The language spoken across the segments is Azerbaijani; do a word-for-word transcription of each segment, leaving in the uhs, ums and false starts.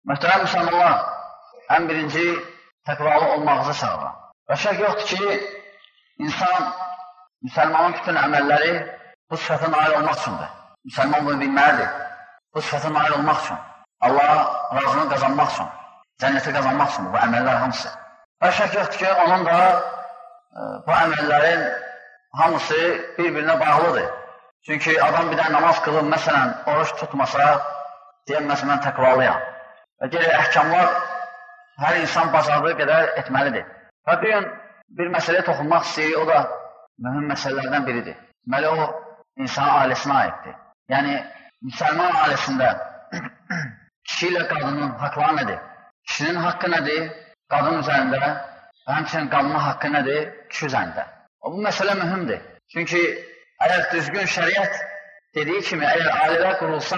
Möhtərəm müsəlmanlar, ən birinci təqvalı olmağınızı çağırır. Və şək yoxdur ki, insan, müsəlmanın bütün əməlləri bu sifətə nail olmaq üçündür. Müsəlman bunu bilməlidir. Bu sifətə nail olmaq üçün, Allah'a razını qazanmaq üçün, cənnəti qazanmaq üçün bu əməllər hamısı. Və şək yoxdur ki, onun da e, bu əməllərin hamısı bir-birinə bağlıdır. Çünki adam bir də namaz qılıb, məsələn, oruç tutmasa, deyəm, məsələn, mən təqvalıyam. Və gələk, əhkamlar hər insan bacardığı qədər etməlidir. Və bir gün bir məsələyə toxunmaq istəyirik, o da mühüm məsələlərdən biridir. Deməli, o, insan ailəsinə aiddir. Yəni, müsəlman ailəsində kişi ilə qadının haqları nədir? Kişinin haqqı nədir? Qadın üzərində və həmçinin qadının haqqı nədir? Kişi üzərində. O, bu məsələ mühümdir. Çünki əgər düzgün şəriət dediyi kimi, əgər ailələr qurulsa,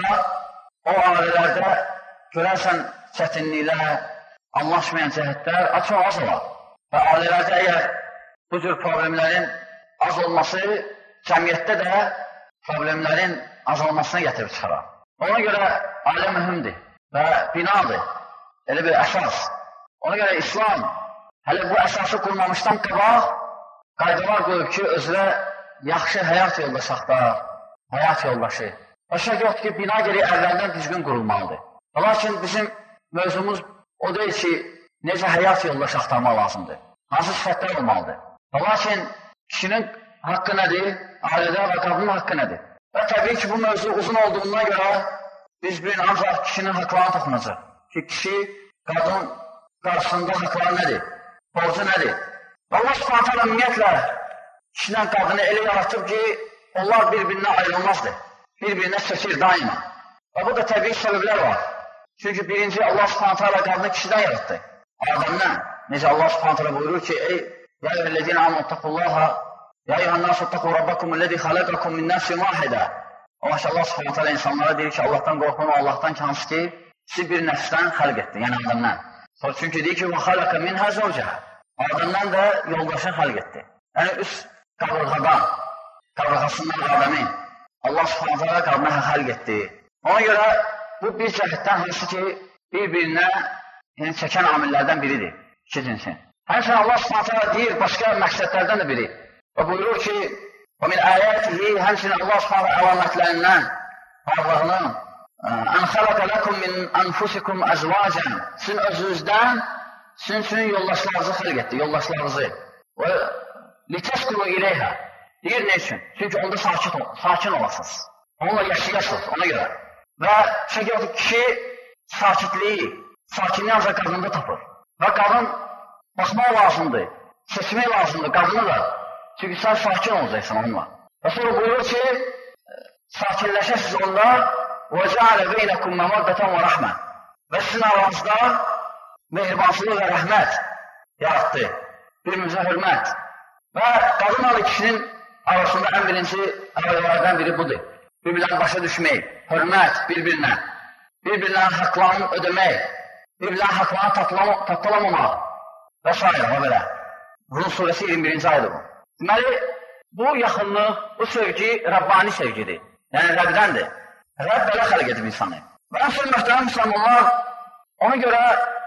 o ailələrdə görərsən çətinliklər, anlaşmayan cəhətlər açıq az olar. Və ailələrdə əgər bu cür problemlərin az olması, cəmiyyətdə də problemlərin azalmasına gətirib çıxarar. Ona görə ailə mühümdir və binadır, elə bir əsas. Ona görə İslam hələ bu əsası qurmamışdan qabaq qaydalar qoyub ki, özünə yaxşı həyat yoldaşı axtarır, həyat yoldaşı. Və şək yoxdur ki, bina geri əvvəldən düzgün qurulmalıdır. Lakin bizim mövzumuz o deyil ki, necə həyat yoldaşı axtarmaq lazımdır, hansı sifətlər olmalıdır. Lakin kişinin haqqı nədir, ailədə və qadının haqqı nədir? Və təbii ki, bu mövzu uzun olduğuna görə biz bir ancaq kişinin haqlarına toxunacaq. Ki, kişi, qadın qarşısında haqları nədir, borcu nədir? Allah subhanət hələ ümumiyyətlə kişilə qadını elə yaratıb ki, onlar bir-birinə ayrılmazdır, bir-birinə çəkir daima. Və bu da təbii səbəblər var. Çünki birinci Allah subhanət hələ qadını kişidən yaratdı, Adəmdən. Necə Allah subhanət hələ buyurur ki, ey, ya eyyuhellezine amanu ittaqullaha, ya eyyuhannasu ittaqu rabbakumulləzi xalaqakum min nefsin vahidə. O vaxt Allah subhanət hələ insanlara deyir ki, Allahdan qorxun, o Allahdan ki, hansı ki, sizi bir nəfsdən xəlq etdi, yəni Adəmdən. Sonra çünki deyir ki, وَخَلَقَ مِنْهَا زَوْجَهَا. Adəmdən də yoldaşını xəlq etdi. Yəni, üst qabırğadan, qabırğasından Adəmin Allah subhanət hələ qadına xəlq etdi. Ona görə bu bir cəhətdən hansı ki, bir-birinə yəni, çəkən amillərdən biridir, iki cinsin. Həmçinin Allah subhanət hələ deyir, başqa məqsədlərdən də biri. Və buyurur ki, وَمِنْ آيَاتِهِ həmçinin Allah subhanət hələ əlamətlərindən, varlığının أَنْ خَلَقَ لَكُمْ مِنْ أَنْفُسِكُمْ أَزْوَاجًا. Sizin özünüzdən, sizin üçün yoldaşlarınızı xəlq etdi, yoldaşlarınızı. Və لِتَسْكُنُوا إِلَيْهَا. Deyir nə üçün? Çünki onda sakin, sakin olasınız. Onunla yaşayasınız, ona görə. Və şək yoxdur, kişi sakitliyi, sakinliyi ancaq qadında tapır. Və qadın baxmaq lazımdır, seçmək lazımdır qadını da. Çünki sən sakin olacaqsan onunla. Və sonra buyurur ki, sakinləşəsiniz onda وَجَعَلَ بَيْنَكُمْ مَمَدَّةً وَرَحْمَةً. Və sizin aranızda mehribansılıq və rəhmət yarattı, birimizə hörmət. Və qadın və kişinin arasında ən birinci əlaqələrdən biri budur. Bir-birlərini başa düşmək, hörmət bir-birinə, bir-birlərin haqlarını ödəmək, bir-birlərin haqlarını tapdalamamaq və s. və belə. Rum surəsi iyirmi birinci aydır bu. Deməli, bu yaxınlıq, bu sevgi Rabbani sevgidir. Yəni, Rəbdəndir. Rəbb belə xəlq edib insanı. Və əsr möhtərəm müsəlmanlar, ona görə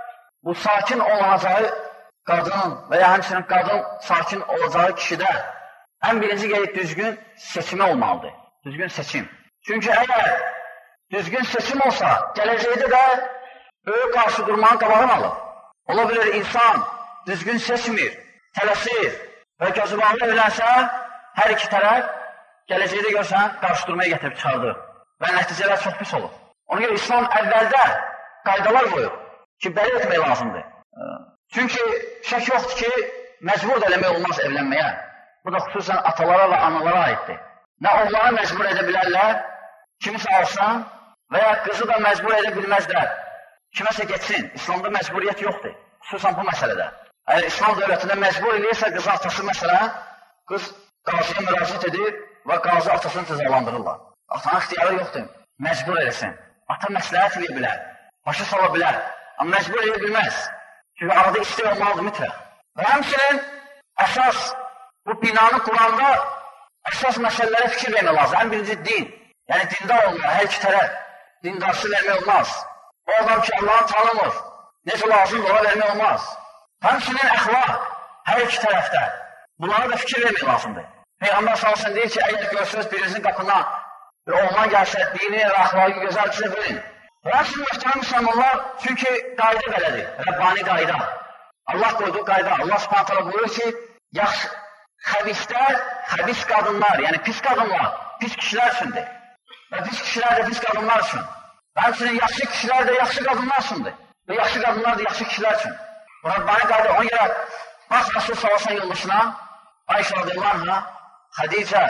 bu sakin olacağı qadın və ya həmçinin qadın sakin olacağı kişidə ən birinci gəlib düzgün seçimi olmalıdır. Düzgün seçim. Çünki əgər düzgün seçim olsa, gələcəkdə də böyük qarşı durmanın qabağını alır. Ola bilir, insan düzgün seçmir, tələsir və gözü bağlı evlənsə, hər iki tərəf gələcəkdə görsən, qarşı durmaya gətirib çıxardır. Və nəticələr çox pis olur. Ona görə İslam əvvəldə qaydalar qoyub ki, bəli etmək lazımdır. Çünki şək yoxdur ki, məcbur da eləmək olmaz evlənməyə. Bu da xüsusən atalara və analara aiddir. Nə oğlanı məcbur edə bilərlər, kimisə alsan və ya qızı da məcbur edə bilməzlər. Kiməsə geçsin, İslamda məcburiyyət yoxdur. Xüsusən bu məsələdə. Əgər İslam dövlətində məcbur eləyirsə, qızı atası məsələn, qız qazıya müraciət edir və qazı atasını cəzalandırırlar. Atanın ixtiyarı yoxdur, məcbur eləsin. Ata məsləhət edə bilər, başa sala bilər, amma məcbur edə bilməz. Çünki arada istək olmalıdır mütləq. Və həmçinin əsas bu binanı quranda əsas məsələlərə fikir vermək lazım. Ən birinci din, yəni dindar olmalı, hər iki tərəf dindarsı vermək olmaz. O adam ki, Allah'ı tanımır. Necə lazımdır, ona vermək olmaz. Həmçinin əxlaq, hər iki tərəfdə. Bunlara da fikir vermək lazımdır. Peyğəmbər salsın deyir ki, əgər görsünüz birinizin qapına bir oğlan gəlsə, dini və əxlaqı gözəl sizə verin. Və həmçinin mühtərəm müsəlmanlar, çünki qayda belədir, Rəbbani qayda. Allah qoyduğu qayda. Allah subhanət hala buyurur ki, yaxşı, xəbislər, xəbis qadınlar, yəni pis qadınlar, pis kişilər üçündür. Və pis kişilər də pis qadınlar üçün. Və həmçinin yaxşı kişilər də yaxşı qadınlar üçündür. Və yaxşı qadınlar da yaxşı kişilər üçün. Bu Rəbbani qayda. Ona görə, bax, Rasul sallallahu yoldaşına, Ayşə radiyallahu anha, Xədicə,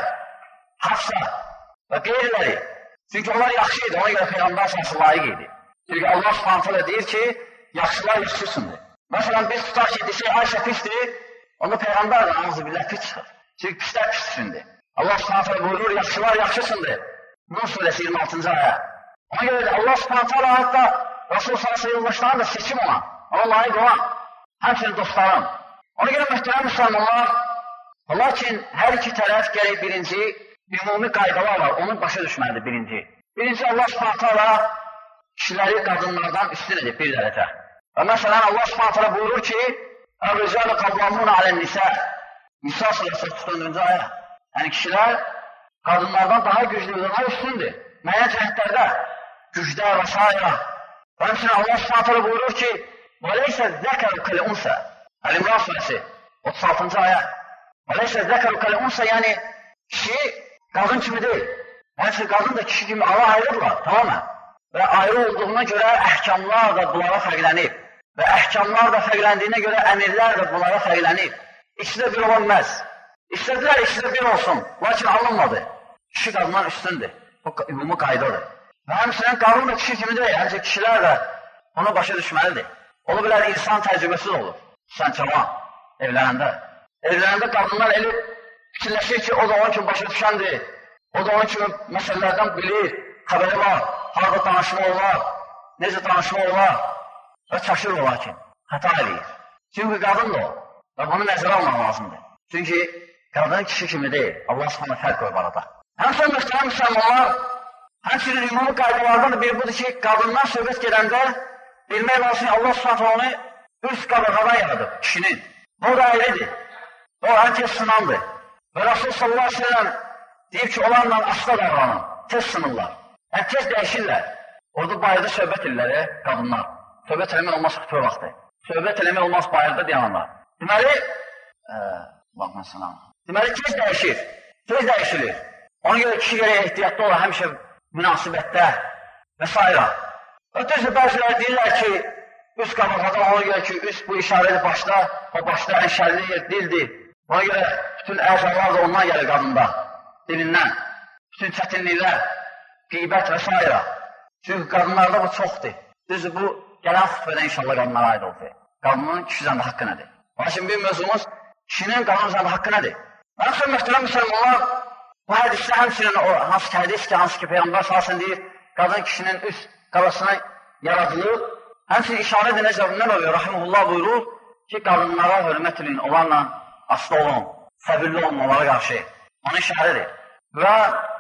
Hafsa və qeyriləri. Çünki onlar yaxşı idi, ona görə Peyğəmbər sallallahu layiq idi. Çünki Allah subhanət hala deyir ki, yaxşılar yaxşı üçündür. Məsələn, biz tutar ki, desək, Ayşə pisdir, onda Peyğəmbər də namazı billah pis çıxır. Çünki pislər pis üçündür. Allah subhanət hala buyurur, yaxşılar yaxşı üçündür. Nur surəsi iyirmi altıncı aya. Ona görə də Allah subhanət hala hatta Rasul sallallahu yoldaşlarına da seçim olan, ona layiq olan, həmçinin dostlarım. Ona görə mühtərəm müsəlmanlar, lakin hər iki tərəf gərək birinci, ümumi qaydalar var, onu başa düşməlidir birinci. Birinci, Allah subhanət hala kişiləri qadınlardan üstün edib bir dərəcə. Və məsələn, Allah subhanət hala buyurur ki, Əl-Ricalı qavlamun alən-nisə, Nisa surəsi otuz dördüncü aya. Yəni, kişilər qadınlardan daha güclüdür, daha üstündür. Müəyyən cəhətlərdə, gücdə və s. Və həmçinin Allah subhanət hala buyurur ki, وَلَيْسَ الذَّكَرُ كَلْاُنْسَ Əl-İmran surəsi otuz altıncı aya. وَلَيْسَ الذَّكَرُ كَلْاُنْسَ Yəni, kişi qadın kimi deyil. Yəni, qadın da kişi kimi Allah ayrıdırlar, tamamən. Və ayrı olduğuna görə əhkamlar da bunlara fərqlənib. Və əhkamlar da fərqləndiyinə görə əmirlər də bunlara fərqlənib. İkisi də bir ola bilməz. İstədilər, ikisi də bir olsun. Lakin alınmadı. Kişi qadından üstündür. Bu ümumi qaydadır. Və həmçinin qadın da kişi kimi deyil. Həmçinin kişilər də onu başa düşməlidir. Ola bilər, insan təcrübəsiz olur. Sən cavan, evlənəndə. Evlənəndə qadınlar elib fikirləşir ki, o da onun kimi başa düşəndir. O da onun kimi məsələlərdən bilir, xəbəri var, harada danışma olar, necə danışma olar və çaşır olar ki, xəta eləyir. Çünki qadın da o və bunu nəzərə almaq lazımdır. Çünki qadın kişi kimi deyil, Allah subhanə fərq qoyub arada. Həmçinin mühtərəm müsəlmanlar, həmçinin ümumi qaydalardan da biri budur ki, qadından söhbət gedəndə bilmək lazım ki, Allah subhanə onu üst qabırğadan yaradıb, kişinin. O da ayrıdır. O ən tez sınandır. Və Rasul sallallahu aleyhi ve sellem deyib ki, onlarla asla davranın, tez sınırlar. Yəni, tez dəyişirlər. Orada bayırda söhbət edirlər, qadınlar. Söhbət eləmək olmaz xütbə vaxtı. Söhbət eləmək olmaz bayırda dayananlar. Deməli, Allah'ın salam. Deməli, tez dəyişir, tez dəyişilir. Ona görə kişi gərək ehtiyatlı olar, həmişə münasibətdə və s. Və düzdür, bəziləri deyirlər ki, üst qabırğadan ona görə ki, üst bu işarəli başda, o başda ən şərli yer dildir. Ona görə bütün əzalar da ondan gəlir qadında, dilindən. Bütün çətinliklər, qeybət və s. Çünki qadınlarda bu çoxdur. Düzdür, bu gələn xütbədə inşallah qadınlara aid oldu. Qadının kişi üzərində haqqı nədir? Lakin bir mövzumuz, kişinin qadın üzərində haqqı nədir? Həmçinin mühtərəm müsəlmanlar, bu hədisdə həmçinin o hansı ki, hədis ki, hansı ki, Peyğəmbər salsın deyir, qadın kişinin üst qalasına yaradılır. Həmçinin işarə ediləcəbindən oluyor, Rahimullah buyurur ki, qadınlara hörmət edin, onlarla aslı olun, səbirli olun onlara qarşı. Onu işarədir. Və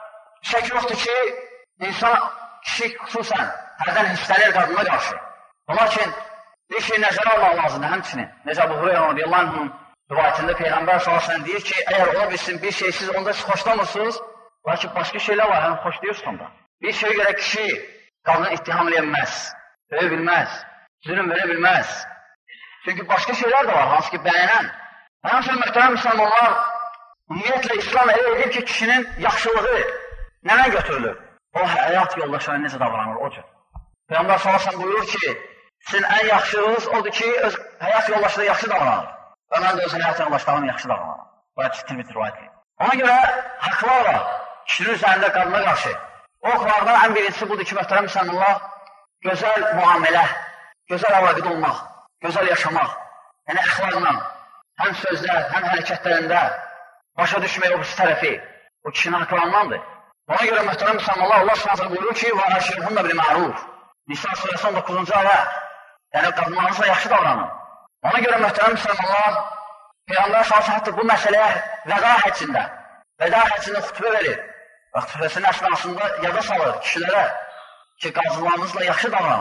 şək yoxdur ki, insan kişi xüsusən hərdən hissənir qadına qarşı. Lakin bir şey nəzərə almaq lazımdır həmçinin. Necə bu Hüreyra radiyallahu anh'ın rivayətində Peyğəmbər sallallahu deyir ki, əgər ola bilsin bir şey siz onda siz xoşlamırsınız, lakin başqa şeylər var, həm xoşlayırsınız onda. Bir şey görə kişi qadını ittiham edə bilməz, verə bilməz, zülüm verə bilməz. Çünki başqa şeylər də var, hansı ki bəyənən. Həmçinin mühtərəm müsəlmanlar ümumiyyətlə İslam elə edir ki, kişinin yaxşılığı nədən götürülür? O həyat yoldaşlarına necə davranır, o cür. Peyğəmbər sallallahu buyurur ki, sizin ən yaxşılığınız odur ki, öz həyat yoldaşlığı yaxşı davranır. Və mən də öz həyat yoldaşlarım yaxşı davranır. Bu ciddi bir rivayət. Ona görə haqlar var, kişinin üzərində qadına qarşı. O haqlardan ən birincisi budur ki, mühtərəm müsəlmanlar, gözəl müamilə, gözəl əlaqədə olmaq, gözəl yaşamaq, yəni əxlaqla, həm sözdə, həm hərəkətlərində başa düşmək o birisi tərəfi, o kişinin haqlarındandır. Ona görə mühtərəm müsəlmanlar, Allah subhanə buyurur ki, və əşirhunna bil ma'ruf. Nisa surəsi on doqquzuncu aya, yəni qadınlarınızla yaxşı davranın. Ona görə mühtərəm müsəlmanlar, Peyğəmbər sallallahu hətta bu məsələyə vəda həccində, vəda həccində xütbə verir və xütbəsinin əsnasında yada salır kişilərə ki, qazılarınızla yaxşı davranın.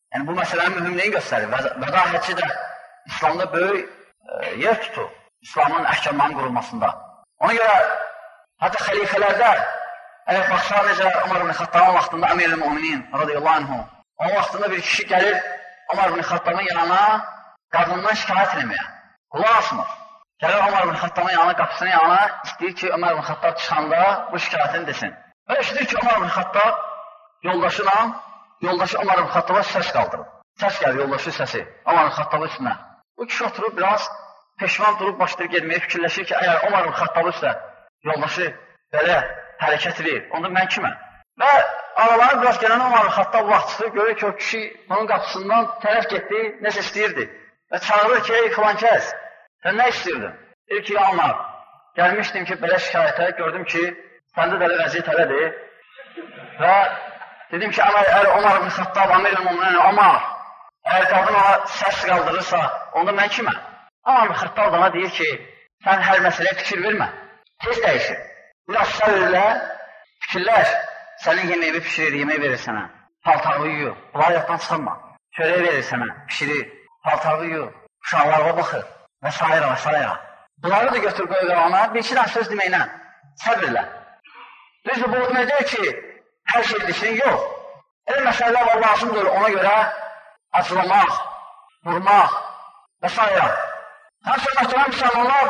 Yəni, bu məsələnin mühümlüyünü göstərir. Vədahətçi də İslamda böyük e, yer tutur. İslamın əhkamlarının qurulmasında. Ona görə, hətta xəlifələrdə, əgər baxsaq necə Ömər ibn Xattabın vaxtında Əmir-i Müminin, radiyallahu anhu, onun vaxtında bir kişi gəlir Ömər ibn Xattabın yanına qadından şikayət eləməyə. Qulaq asmır. Gəlir Ömər ibn Xattabın yanına, qapısının yanına, istəyir ki, Ömər ibn Xattab çıxanda bu şikayətini desin. Və işidir ki, Ömər ibn Xattab yoldaşıyla, yoldaşı Ömər ibn Xattaba səs qaldırır. Səs gəlir, yoldaşı səsi, Ömər ibn Xattabın üstünə. Bu kişi oturub biraz peşman durub başlayır gelməyə, fikirləşir ki, əgər Ömər ibn Xattabın üstə yoldaşı belə hərəkət edir, onda mən kiməm? Və araları biraz gələn Ömər ibn Xattab vaxtısı görür ki, o kişi onun qapısından tərəf getdi, nəsə istəyirdi. Və çağırır ki, ey filan kəs, sən nə istəyirdin? Deyir ki, ya Ömər, gəlmişdim ki, belə şikayətə, gördüm ki, səndə dəli vəziyyət elədir. Və dedim ki, əgər Ömər ibn Xattab, Əmir-i Müminin, Ömər, əgər qadın ona səs qaldırırsa, onda mən kiməm? Ömər ibn Xattab ona deyir ki, sən hər məsələyə fikir vermə, tez dəyişir. Biraz səvirlə, fikirlər, sənin yemeği pişirir, yemeği verir sənə, paltarı yuyur, bunları yatdan çıxarma, çörək verir sənə, pişirir, paltarı yuyur, uşaqlarına baxır və s. və s. Bunları da götür qoyur ona, bir iki dənə söz deməklə, səbirlə. Düzdür, bu deməkdir ki, hər şey dişin yox. Elə məsələlər var, lazımdır ona görə acılamaq, vurmaq və s. Həmsə məhterəm müsəlmanlar,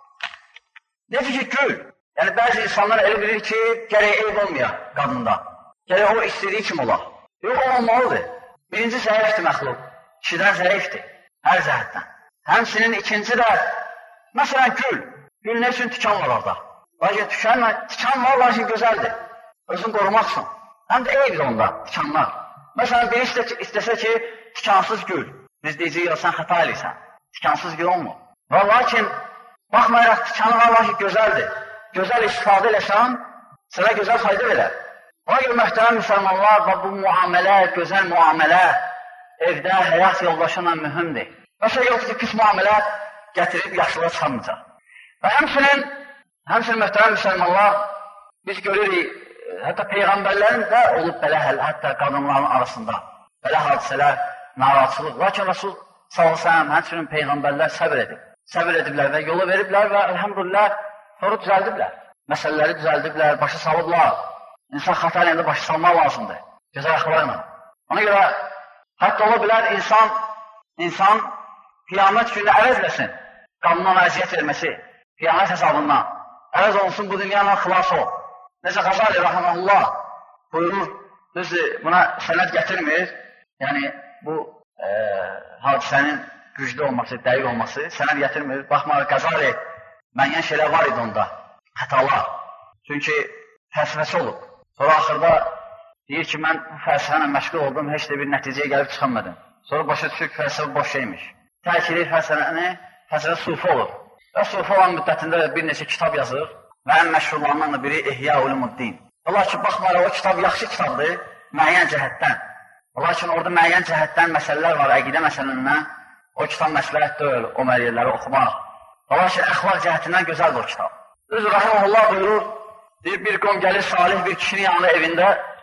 necə ki, gül. Yəni, bəzi insanlar elə bilir ki, gərək eyb olmaya qadında. Gərək o istədiyi kim ola. Yox, o olmalıdır. Birinci zəifdir məxluq, kişidən zəifdir, hər zəhətdən. Həmsinin ikinci də, məsələn, gül. Gül nə üçün tikan var orada? Lakin tükənmə, tikan var, lakin gözəldir. Özünü qorumaq üçün. Həm də eyvdir onda, tikanlar. Məsələn, biri istə, istəsə ki, tikansız gül. Biz deyəcəyik, sən xəta eləysən. Tikansız gül olmur. Və lakin, baxmayaraq tikanı var, lakin gözəldir. Gözəl istifadə eləsən, sənə gözəl fayda verər. Ona görə möhtərəm müsəlmanlar və bu müamilə, gözəl müamilə evdə, həyat yoldaşına mühümdir. Məsələn, yoxdur ki, pis müamilə gətirib yaşlığa çıxamayacaq. Və həmçinin, həmçinin möhtərəm müsəlmanlar, biz görürük, hətta Peyğəmbərlərin də olub belə, hətta qadınların arasında belə hadisələr, narahatçılıq. Lakin Rasul sallallahu əleyhi və səlləm, həmçinin Peyğəmbərlər səbir edib. Səbir ediblər və yolu veriblər və elhamdülillah, sonra düzəldiblər. Məsələləri düzəldiblər, başa salıblar. İnsan xəta eləyəndə başa salmaq lazımdır. Gözəl əxlaqla. Ona görə, hətta ola bilər insan, insan qiyamət günü əvəzləsin. Qanundan əziyyət verməsi, qiyamət hesabından. Əvəz olsun, bu dünyanla xilas ol. Necə Xəzali rəhməlullah buyurur, düzdür, buna sənəd gətirmir. Yəni, bu e, hadisənin güclü olması, dəqiq olması sənəd gətirmir. Baxmayaraq, Xəzali müəyyən şeylər var idi onda, xətalar. Çünki fəlsəfəsi olub. Sonra axırda deyir ki, mən bu fəlsəfə ilə məşğul oldum, heç də bir nəticəyə gəlib çıxamadım. Sonra başa düşür ki, fəlsəfə boş şeymiş. Tərk edir fəlsəfəni, fəlsəfə sufi olur. Və sufi olan müddətində bir neçə kitab yazır və ən məşhurlarından da biri İhya Ulumuddin. Lakin baxmayaraq, o kitab yaxşı kitabdır, müəyyən cəhətdən. Lakin orada müəyyən cəhətdən məsələlər var, əqidə məsələlərindən. O kitab məsləhət deyil, o məriyələri oxumaq. Lakin əxlaq cəhətindən gözəldir o kitab. Düzdür, Rəhməlullah buyurur, deyir, bir qom gəlir salih bir kişinin yanında evində,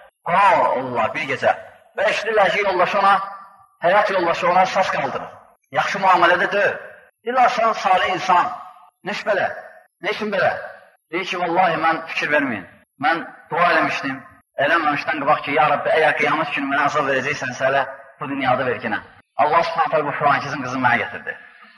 qal olurlar bir gecə. Və eşidirlər ki, yoldaşı ona, həyat yoldaşı ona səs qaldırır. Yaxşı müamilədə deyil. Deyirlər, sən salih insan, nə iş belə, nə işin belə? Deyir ki, vallahi mən fikir verməyin. Mən dua eləmişdim, eləməmişdən qabaq ki, ya Rabbi, əgər qiyamət günü mənə azab verəcəksənsə hələ bu dünyada ver yenə. Allah subhanətə bu Frankizin qızını mənə gətirdi.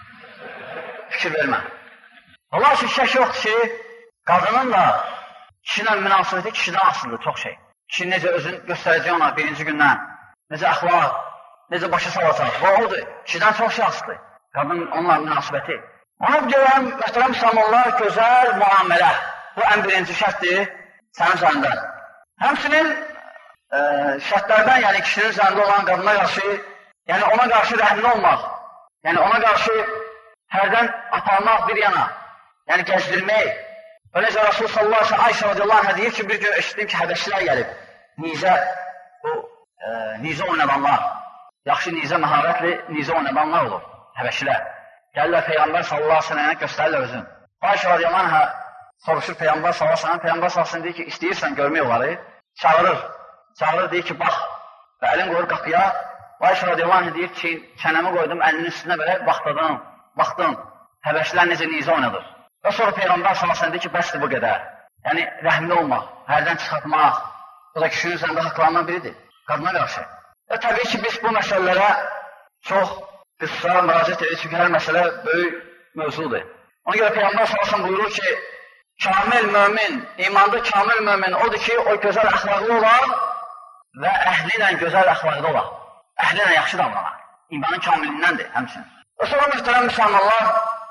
Fikir vermə. Allah ki, şək yoxdur ki, qadının da kişilə münasibəti kişidən asılıdır çox şey. Kişi necə özünü göstərəcək ona birinci gündən, necə əxlaq, necə başa salacaq. Və odur, kişidən çox şey asılıdır. Qadının onunla münasibəti. Ona görə, möhtərəm müsəlmanlar, gözəl müamilə. Bu ən birinci şərtdir sənin üzərindən. Həmçinin e, şərtlərdən, yəni kişinin üzərində olan qadına qarşı, yəni ona qarşı rəhmli olmaq, yəni ona qarşı hərdən aparmaq bir yana, yəni gəzdirmək. Öyləcə Rasul sallallahu aleyhi ve sellem Ayşə radiyallahu anhə deyir ki, bir gün eşitdim ki, həbəşlər gəlib, nizə, bu e, nizə oynadanlar, yaxşı nizə məharətli nizə oynadanlar olur, həbəşlər. Gəlirlər Peyğəmbər sallallahu aleyhi ve sellemə göstərirlər özün. Ayşə radiyallahu anhə soruşur Peyğəmbər sallallahu aleyhi ve sellem, Peyğəmbər sallallahu aleyhi ve sellem deyir ki, istəyirsən görmək onları, çağırır, çağırır deyir ki, bax, və əlin qoyur qapıya, Ayşə radiyallahu anh deyir ki, çənəmi qoydum, əlinin üstünə belə baxdım, baxdım, Həbəşlər necə nizə oynadır. Və sonra Peyğəmbər sallallahu əleyhi və səlləm deyir ki, bəsdir bu qədər. Yəni, rəhmli olmaq, hərdən çıxartmaq, bu da kişinin üzərində haqlarından biridir, qadına qarşı. Və təbii ki, biz bu məsələlərə çox qısa müraciət edirik, çünki hər məsələ böyük mövzudur. Ona görə Peyğəmbər sallallahu əleyhi və səlləm buyurur ki, kamil mömin, imanda kamil mömin odur ki, o gözəl əxlaqlı olar və əhli ilə gözəl əxlaqlı olar. Əhli ilə yaxşı davranar. İmanın kamilindəndir həmçinin. Və sonra mühtərəm müsəlmanlar,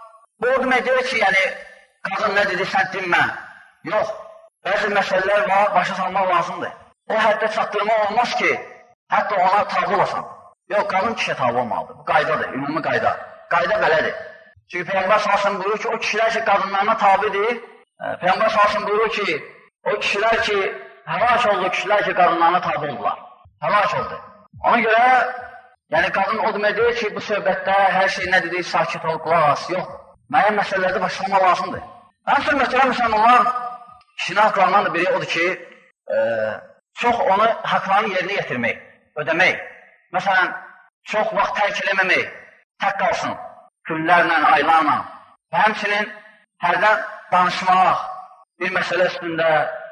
bu o demək deyir ki, yəni, qadın nə dedi, sən dinmə. Yox, bəzi məsələlər var, başa salmaq lazımdır. O həddə çatdırma olmaz ki, hətta ona tabi olasan. Yox, qadın kişiyə tabi olmalıdır. Bu qaydadır, ümumi qayda. Qayda belədir. Çünki Peyğəmbər sallallahu əleyhi və səlləm buyurur ki, o kişilər ki, qadınlarına tabidir. Peyğəmbər sallallahu əleyhi və səlləm buyurur ki, o kişilər ki, həlak oldu, kişilər ki, qadınlarına tabi oldular. Həlak oldu. Ona görə, yəni qadın o demək deyir ki, bu söhbətdə hər şey nə dedik, sakit ol, qulaq as, yox. Müəyyən məsələlərdə başlamaq lazımdır. Həmçinin möhtərəm müsəlmanlar, kişinin haqlarından da biri odur ki, e, çox onu haqlarını yerinə yetirmək, ödəmək. Məsələn, çox vaxt tərk eləməmək, tək qalsın, günlərlə, aylarla. Və həmçinin hərdən danışmaq, bir məsələ üstündə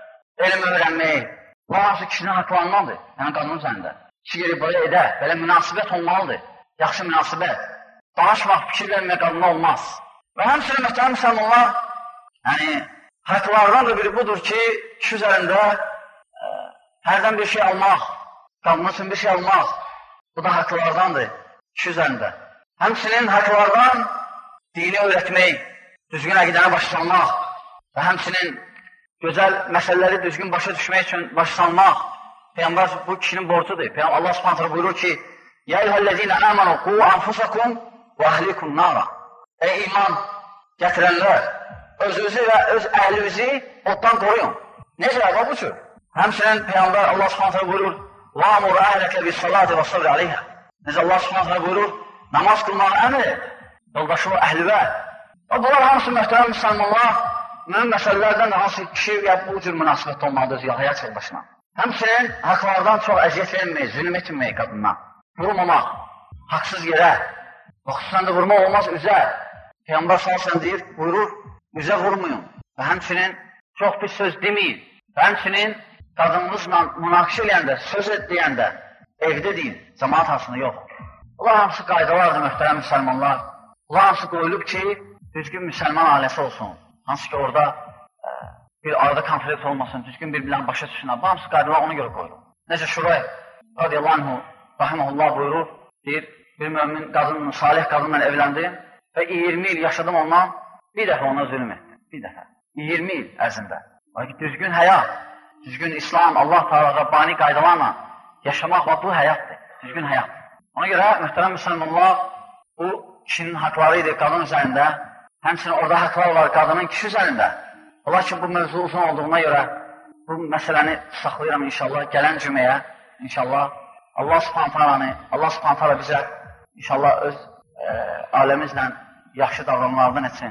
elm öyrənmək, bu hansı kişinin haqlarındandır, yəni qadının üzərində. Kişi gelib belə edə, belə münasibət olmalıdır, yaxşı münasibət. Danışmaq, fikir vermək qadına olmaz. Və həmçinin möhtərəm müsəlmanlar, yəni, haqlardan da biri budur ki, kişi üzərində ə, hərdən bir şey almaq, qadının üçün bir şey almaq, bu da haqlardandır kişi üzərində. Həmçinin haqlardan dini öyrətmək, düzgün əqidəni başa salmaq və həmçinin gözəl məsələləri düzgün başa düşmək üçün başa salmaq, Peyğəmbər bu kişinin borcudur. Peyğəmbər Allah Subhanahu taala buyurur ki: "Ya eyyuhellezine amanu qu anfusakum və ahlikum nara." Ey iman gətirənlər, özünüzü və öz əhlinizi oddan qoruyun. Necə var bu cür? Həmçinin Peyğəmbər Allah Subhanahu taala buyurur: "Va'mur ahlaka bis-salati və sabr alayha." Necə Allah Subhanahu taala buyurur: "Namaz qılmağı əmr et, yoldaşı və əhlinə." Və bunlar hamısı möhtərəm müsəlmanlar, mühüm məsələlərdən də hansı kişi ya bu cür münasibətdə olmalıdır öz həyat yoldaşına. Həmçinin haqlardan çox əziyyət vermək, zülm etmək qadına, vurmamaq, haqsız yerə, və xüsusən də vurmaq olmaz üzə. Peyğəmbər sallallahu deyir, buyurur, üzə vurmayın və həmçinin çox pis söz deməyin və həmçinin qadınınızla münaqişə eləyəndə, söz et deyəndə, evdə deyin, cəmaat arasında yox. Bunlar hamısı qaydalardır, möhtərəm müsəlmanlar. Bunlar hamısı qoyulub ki, düzgün müsəlman ailəsi olsun. Hansı ki, orada e, bir arada konflikt olmasın, düzgün bir-birlərini başa düşsünlər. Bu hamısı qaydalar ona görə qoyulub. Necə Şuray radiyallahu anhu, rahiməhullah buyurur, deyir, bir mümin qadınla, salih qadınla evləndi və iyirmi il yaşadım ondan, bir dəfə ona zülm etdim, bir dəfə. iyirmi il ərzində. Lakin düzgün həyat, düzgün İslam, Allah Teala Rabbani qaydalarla yaşamaq və bu həyatdır, düzgün həyat. Ona görə, möhtərəm müsəlmanlar, bu kişinin haqları idi qadın üzərində, həmçinin orada haqlar var qadının kişi üzərində. Ola ki, bu mövzu uzun olduğuna görə bu məsələni saxlayıram inşallah gələn cüməyə, inşallah Allah subhanahu ta'ala Allah subhanahu ta'ala bizə inşallah öz e, aləmizlə yaxşı davranmalardan etsin.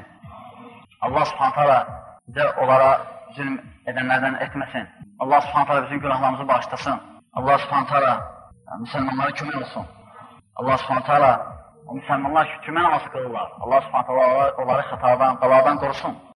Allah subhanahu ta'ala bizə onlara zülm edənlərdən etməsin. Allah subhanahu ta'ala bizim günahlarımızı bağışlasın. Allah subhanahu ta'ala müsəlmanlara kömək olsun. Allah subhanahu ta'ala o müsəlmanlar ki, kimə namazı qılırlar. Allah subhanahu ta'ala onları xətadan, qaladan qorusun.